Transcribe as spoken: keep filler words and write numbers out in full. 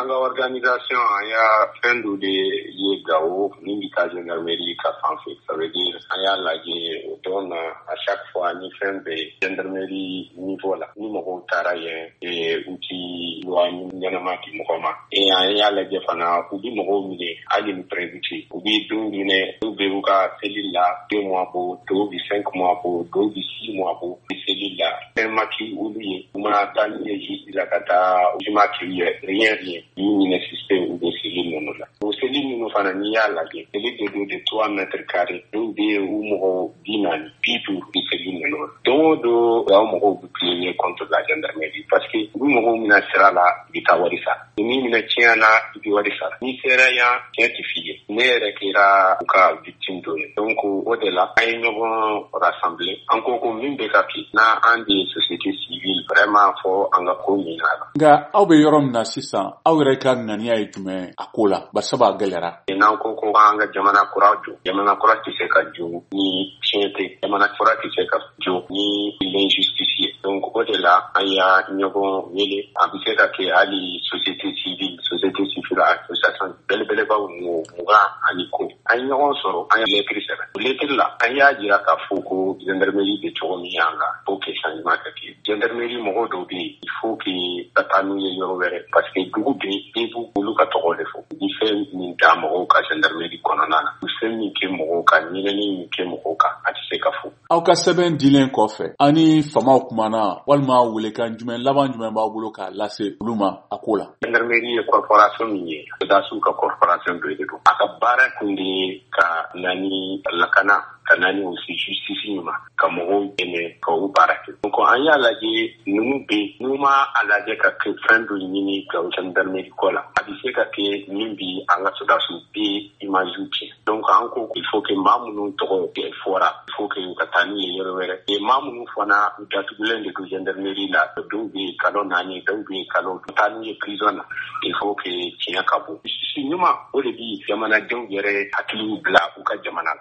an ka organisation an y'a fɛn dɔ de ye Gao ni bɛ taa gendarmerie ka fan fɛ. Ça veut dire an y'a lajɛ o don na à chaque fois ni fɛn bɛ gendarmerie niveau la ni mɔgɔw taara yen u ti loi ɲɛnama di mɔgɔ ma. Et an y'a lajɛ fana u bɛ mɔgɔw minɛ hali ni prévu u bɛ dɔw minɛ dɔw bɛ u ka cellule la deux mois bɔ dɔw bɛ cinq mois bɔ dɔw bɛ six mois bɔ cellule la. Fɛn ma k'i olu ye u ma taa ni ye juge la ka taa u ma k'i ye rien rien ni minɛ système u bɛ cellule ninnu la. O cellule ninnu fana n'i y'a lajɛ cellule de do de trois mètres carrés dɔw bɛ yen u mɔgɔ bi naani bi duuru bɛ cellule ninnu la. Don o don aw mɔgɔw bɛ plaigner contre la gendarmerie parce que u bɛ mɔgɔw minɛ sira la i bɛ taa wari sara. Ni minɛ tiɲɛ na i bɛ wari sara. N'i sera yan tiɲɛ tɛ f'i ye. Ne yɛrɛ kɛra u ka victime dɔ ye. Donc o de la an ye ɲɔgɔn rassembler an ko ko min bɛ ka kɛ n'an de société civile vraiment fɔ an ka ko ɲin'a la. Nka aw bɛ yɔrɔ min na sisan aw yɛrɛ ka ŋaniya ye jumɛn a ko la barisa a gɛlɛyara. N'an ko ko an ka jamana kura jɔ jamana kura tɛ se ka jɔ ni tiɲɛ tɛ jamana kura tɛ se ka jɔ ni l'injustice ye. Donc o de la an y'a ɲɔgɔn wele a bɛ se ka kɛ hali société civile société civile association belebelebaw mugan ani ko an ye ɲɔgɔn sɔrɔ an ye lettre sɛbɛn. Lettre la an y'a jira k'a fɔ ko gendarmerie bɛ cogo min y'an la faut que changement ka kɛ. Gendarmerie mɔgɔw dɔw bɛ yen il faut que ka taa n'u ye yɔrɔ wɛrɛ parce que dugu bɛ yen i b'u olu ka tɔgɔ de fɔ. Ni fɛn min da mɔgɔw ka gendarmerie kɔnɔna na ni fɛn min kɛ mɔgɔw kan ɲinɛni min kɛ mɔgɔw kan a tɛ se ka fɔ. Aw ka sɛbɛn dilen kɔfɛ ani famaw kumana walima welekan jumɛn laban jumɛn b'aw bolo k'a lase olu ma a ko la. Gendarmerie ye corporation min ye sodasiw ka corporation dɔ de don. A ka baara kun de ye ka na ni lakana ka na ni aussi justice ɲuman ka mɔgɔw dɛmɛ ka u baara kɛ. Donc an y'a lajɛ ninnu bɛ n'u ma a lajɛ ka kɛ fɛn dɔ ɲini ka gendarmerie ko la a bɛ se ka kɛ min bi an ka sodasiw bɛ image tiɲɛ. Donc an ko il faut que maa minnu tɔgɔ fɔra il faut que ka taa n'u ye yɔrɔ wɛrɛ. Et maa minnu fana u datugulen de don gendarmerie la dɔw bɛ yen kalo naani dɔw bɛ yen kalo duuru taa n'u ye prison na il faut que tiɲɛ ka bɔ. Justice ɲuman o de bi jamanadenw yɛrɛ hakiliw bila u ka jamana la.